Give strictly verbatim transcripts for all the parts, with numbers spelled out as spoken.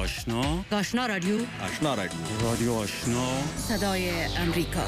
آشنا آشنا رادیو آشنا رادیو رادیو آشنا صدای امریکا.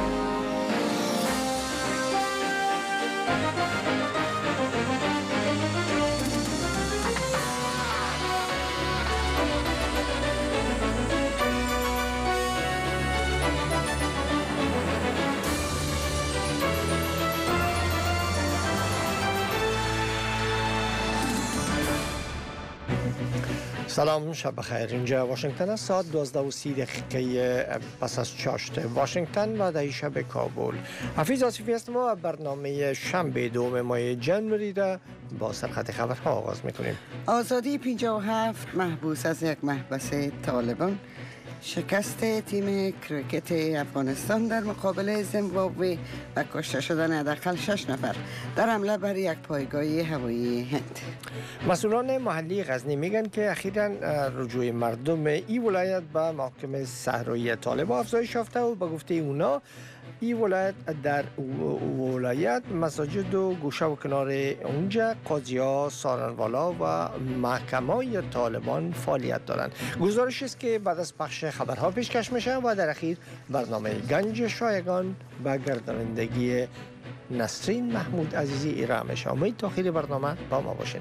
سلام، شب بخیر. اینجا واشنگتن است. ساعت دوازده و سی دقیقه پس از چاشت واشنگتن و ده شب کابل. حفیظ آصفی هستم و برنامه شنبه دوم ماه ژانویه را با سرخط خبرها آغاز میکنیم. آزادی پنجاه و هفت محبوس از یک محبس طالبان، شکست تیم کریکت افغانستان در مقابل زیمبابوه و کشته شدن حداقل شش نفر در حمله بر یک پایگاه هوایی هند. مسئولان محلی غزنی میگن که اخیراً رجوع مردم این ولایت به محاکم صحرایی طالبان افزایش یافته و به گفته اونا این ولایت در ولایت مساجد و گوشه و کنار اونجا قاضی‌ها، سارنوالا و محکمه‌های طالبان فعالیت دارند. گزارش است که بعد از پخش خبرها پیشکش میشه و در اخیر برنامه گنج شایگان و گردانندگی نسرین محمود عزیزی ایران میشه. امید تا آخر برنامه با ما باشین.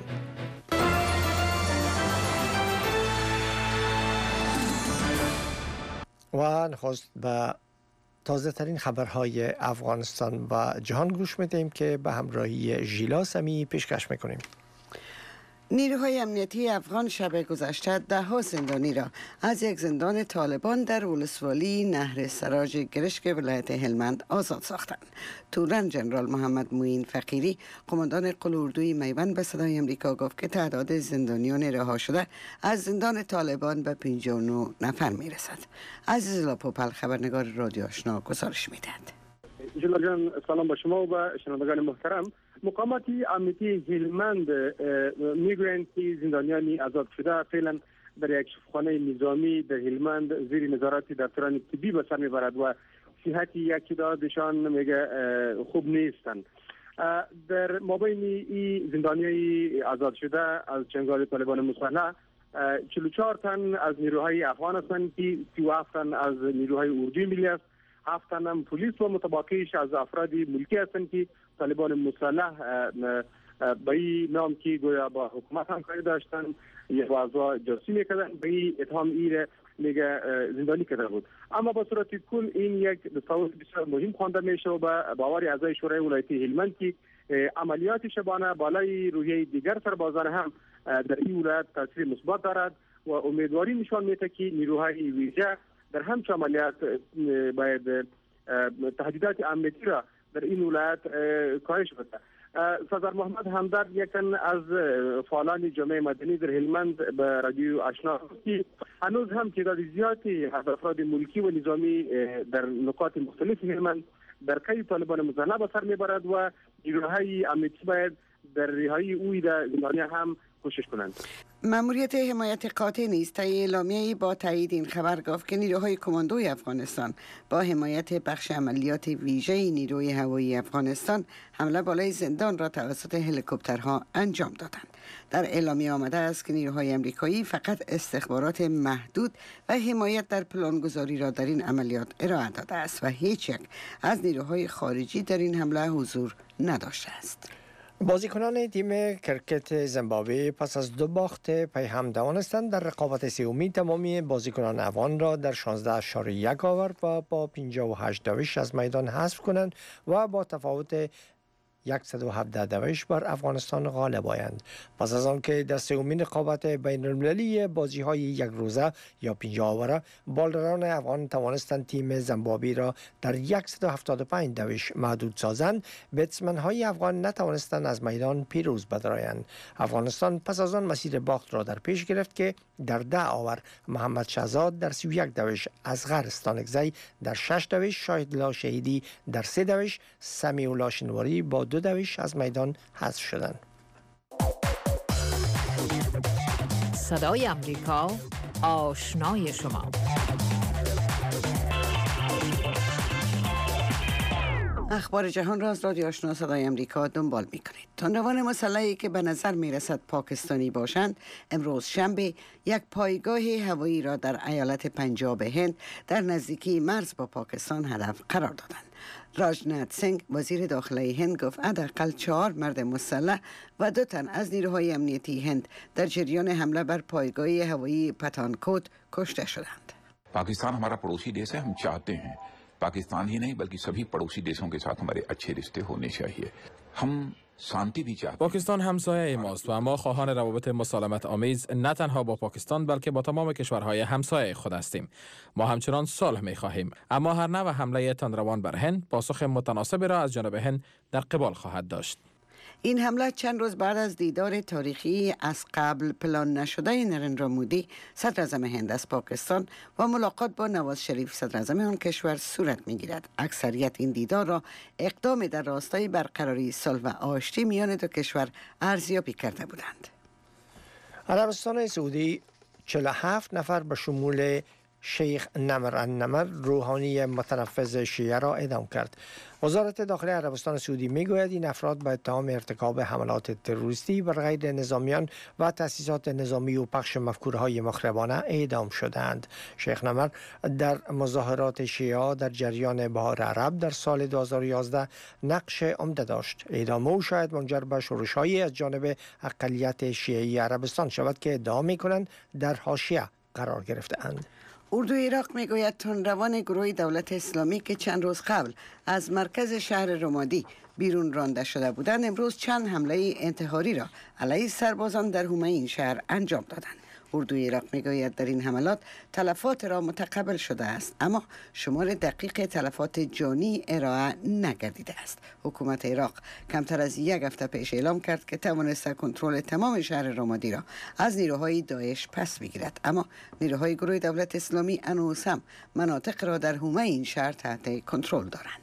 و نخست به تازه ترین خبرهای افغانستان و جهان گوش میدیم که به همراهی ژیلا سمی پیشکش میکنیم. نیروهای امنیتی افغان شب گذشته ده ها زندانی را از یک زندان طالبان در ولسوالی نهر سراج گرشک ولایت هلمند آزاد ساختند. تورن جنرال محمد معین فقیری، قماندان قلوردوی میوند، به صدای امریکا گفت که تعداد زندانیان رها شده از زندان طالبان به پنجاه و نه نفر میرسد. عزیز لاپوپل، خبرنگار رادیو آشنا، گزارش میدهد. جلال جان، سلام با شما و به شنوندگان محترم. مقامات امنیتی هلمند میگویند که زندانیانی آزاد شده فعلا در یک شفاخانه نظامی در هلمند زیر نظارت دکتران طبی به سر میبرد و صحت یک تعدادشان میگه خوب نیستند. در مابین این زندانیای آزاد شده از چنگال طالبان مسلح چهل و چهار تن از نیروهای افغان هستند که سی و هفت تن از نیروهای اردوی ملی است، هفت تن هم پلیس و متبقیش از افراد ملکی هستند که طالبان مسلح به این نام که گویا با حکومت همکاری داشتن یک واضح جاسوسی میکردن، به این اتهام ایر میگه زندانی کرده بود. اما با صورت کل این یک دستاورد بسیار مهم خوانده میشه و به باور اعضای شورای ولایتی هلمند که عملیات شبانه بالای روحیه دیگر سربازان هم در این ولایت تاثیر مثبت دارد و امیدواری نشان میده که نیروهای ویژه در همچه عملیات باید تهدیدات امنیتی را در این ولایت کاهش بده. صدر محمد همدرد یکن از فعالان جامعه مدنی در هلمند به رادیو آشنا که هنوز هم تعداد زیادی از افراد ملکی و نظامی در نقاط مختلف هلمند در قید طالبان مسلح به سر میبرد و نیروهای امنیتی باید در رهایی اوی در زندانی هم کوشش کنند. ماموریت حمایت قاطع نیز طی اعلامیه‌ای با تایید این خبر گفت که نیروهای کماندوی افغانستان با حمایت بخش عملیات ویژه نیروی هوایی افغانستان حمله بالای زندان را توسط هلیکوپترها انجام دادند. در اعلامیه آمده است که نیروهای آمریکایی فقط استخبارات محدود و حمایت در پلانگذاری را در این عملیات ارائه داده است و هیچ یک از نیروهای خارجی در این حمله حضور نداشته است. بازیکنان تیم کرکت زیمبابوه پس از دو باخت پی هم توانستند در رقابت سومی تمامی بازیکنان افغان را در شانزده اشاره یک آورد و با پنجاه و هشت دویش از میدان حذف کنند و با تفاوت صد و هفده دویش بر افغانستان غالب آیند. پس از آنکه در سومین رقابت بین المللی بازی های یک روزه یا پنجاه آوره بالران افغان توانستند تیم زیمبابوه را در صد و هفتاد و پنج دویش محدود سازند. بتسمن های افغان نتوانستند از میدان پیروز بدرآیند. افغانستان پس از آن مسیر باخت را در پیش گرفت که در ده آور محمد شهزاد در سی و یک دویش، اصغر استانکزی در شش دویش، شاهدالله شهیدی در سه دویش، سمیع الله شنواری با دو دویش از میدان حذف شدند. صدای امریکا، آشنای شما. اخبار جهان را از رادیو آشنا صدای امریکا دنبال می کنید. تندروان مسلحی که به نظر می رسد پاکستانی باشند امروز شنبه یک پایگاه هوایی را در ایالت پنجاب هند در نزدیکی مرز با پاکستان هدف قرار دادند. راجنات سینگ وزیر داخلی هند گفت حداقل چهار مرد مسلح و دو تن از نیروهای امنیتی هند در جریان حمله بر پایگاه هوایی پتانکوت کشته شدند. पाकिस्तान हमारा पड़ोसी देश है, हम चाहते हैं पाकिस्तान ही नहीं बल्कि सभी पड़ोसी देशों के साथ हमारे अच्छे रिश्ते होने चाहिए. हम शांति भी चाहते हैं. پاکستان همسایه ماست و ما خواهان روابط مسالمت آمیز نه تنها با پاکستان بلکه با تمام کشورهای همسایه خود هستیم. ما همچنان صلح می خواهیم، اما هر نوع حمله تندروان بر هند پاسخ متناسبی را از جانب هند در قبال خواهد داشت. این حمله چند روز بعد از دیدار تاریخی از قبل پلان نشده نریندرا مودی صدر اعظم هند از پاکستان و ملاقات با نواز شریف صدر اعظم آن کشور صورت می‌گیرد. اکثریت این دیدار را اقدام در راستای برقراری صلح و آشتی میان دو کشور ارزیابی کرده بودند. عربستان سعودی چهل و هفت نفر به شمول شیخ نمر النمر روحانی متنفذ شیعه را اعدام کرد. وزارت داخلی عربستان سعودی میگوید این افراد با اتهام ارتکاب حملات تروریستی بر غیر نظامیان و تأسیسات نظامی و پخش مفکورهای مخربانه اعدام شدند. شیخ نمر در مظاهرات شیعه در جریان بهار عرب در سال دو هزار و یازده نقش عمده داشت. اعدام او شاید منجر به شورش‌هایی از جانب اقلیت شیعی عربستان شود که ادعا می‌کنند در حاشیه قرار گرفته‌اند. اردو عراق میگوید تندروان گروه دولت اسلامی که چند روز قبل از مرکز شهر رمادی بیرون رانده شده بودند امروز چند حمله انتحاری را علیه سربازان در حومه این شهر انجام دادند. اردو عراق میگوید در این حملات تلفات را متقبل شده است، اما شمار دقیق تلفات جانی ارائه نگردیده است. حکومت عراق کمتر از یک هفته پیش اعلام کرد که توانسته کنترل تمام شهر رمادی را از نیروهای داعش پس بگیرد، اما نیروهای گروه دولت اسلامی هنوز هم مناطق را در حومه این شهر تحت کنترل دارند.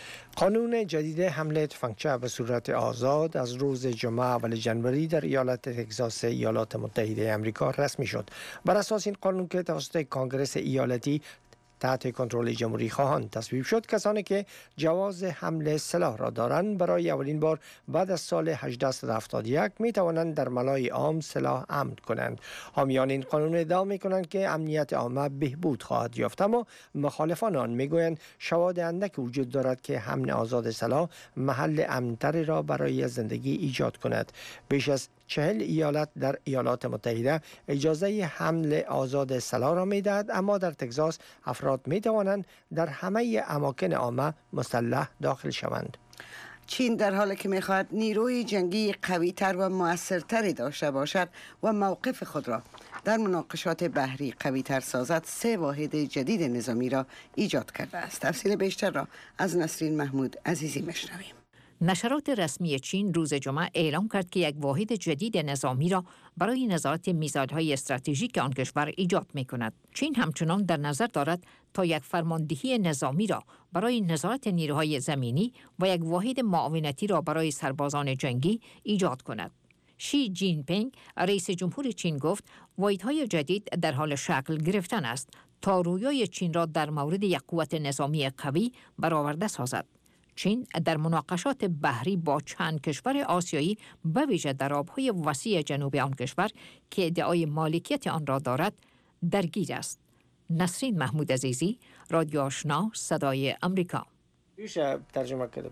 قانون جدید حمله تفنگچه به صورت آزاد از روز جمعه اول ژانویه در ایالت تگزاس ایالات متحده آمریکا رسمی شد. بر اساس این قانون که توسط کانگرس ایالتی تحت کنترل جمهوری خواهان تصویب شد، کسانی که جواز حمل سلاح را دارند برای اولین بار بعد از سال هجده هفتاد و یک می توانند در ملای عام سلاح حمل کنند. حامیان این قانون ادعا می کنند که امنیت عامه بهبود خواهد یافت، اما مخالفان آن می گویند شواهد اندک وجود دارد که حمل آزاد سلاح محل امن‌تری را برای زندگی ایجاد کند. بیش از چهل ایالت در ایالات متحده اجازه حمل آزاد سلاح را می دهد، اما در تگزاس افراد می توانند در همه اماکن عامه مسلح داخل شوند. چین در حالی که می‌خواهد نیروی جنگی قوی‌تر و مؤثرتری داشته باشد و موقف خود را در مناقشات بحری قوی‌تر سازد، سه واحد جدید نظامی را ایجاد کرده است. تفصیل بیشتر را از نسرین محمود عزیزی میشنویم. نشرات رسمی چین روز جمعه اعلام کرد که یک واحد جدید نظامی را برای نظارت میزایل‌های استراتژیک آن کشور ایجاد می‌کند. چین همچنان در نظر دارد تا یک فرماندهی نظامی را برای نظارت نیروهای زمینی و یک واحد معاونتی را برای سربازان جنگی ایجاد کند. شی جین پینگ رئیس جمهور چین گفت واحدهای جدید در حال شکل گرفتن است تا رویای چین را در مورد یک قوت نظامی قوی برآورده سازد. چین در مناقشات بحری با چند کشور آسیایی به ویژه در آبهای وسیع جنوب آن کشور که ادعای مالکیت آن را دارد درگیر است. نسرین محمود عزیزی، رادیو آشنا صدای امریکا. میشه ترجمه کنم.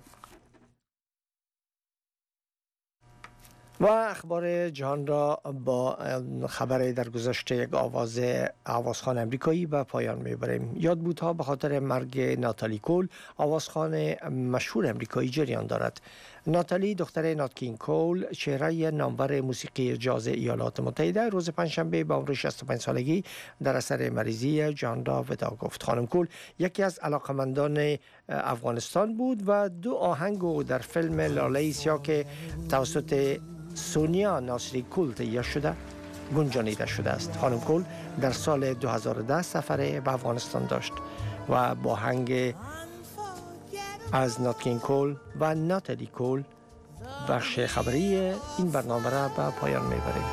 و اخبار جهان را با خبر در گذشته یک آواز آوازخوان امریکایی به پایان میبریم. یادبودها به خاطر مرگ ناتالی کول، آوازخوان مشهور امریکایی، جریان دارد. ناتالی دختر نات کینگ کول، چهره نامور موسیقی جاز ایالات متحده، روز پنجشنبه به عمر شصت و پنج سالگی در اثر مریضی جان را وداع گفت. خانم کول یکی از علاقمندان افغانستان بود و دو آهنگ او در فیلم لاله سیاه که توسط سونیا ناصری کول تهیه شده گنجانیده شده است. خانم کول در سال دو هزار و ده سفر به افغانستان داشت و با آهنگ از نات کینگ کول و ناتالی کول بخش خبری این برنامه را به پایان میبریم.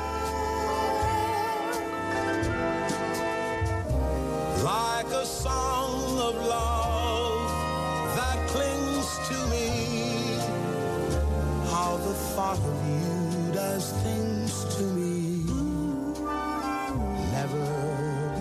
Like a song of love that clings to me. How the thought of you does things to me.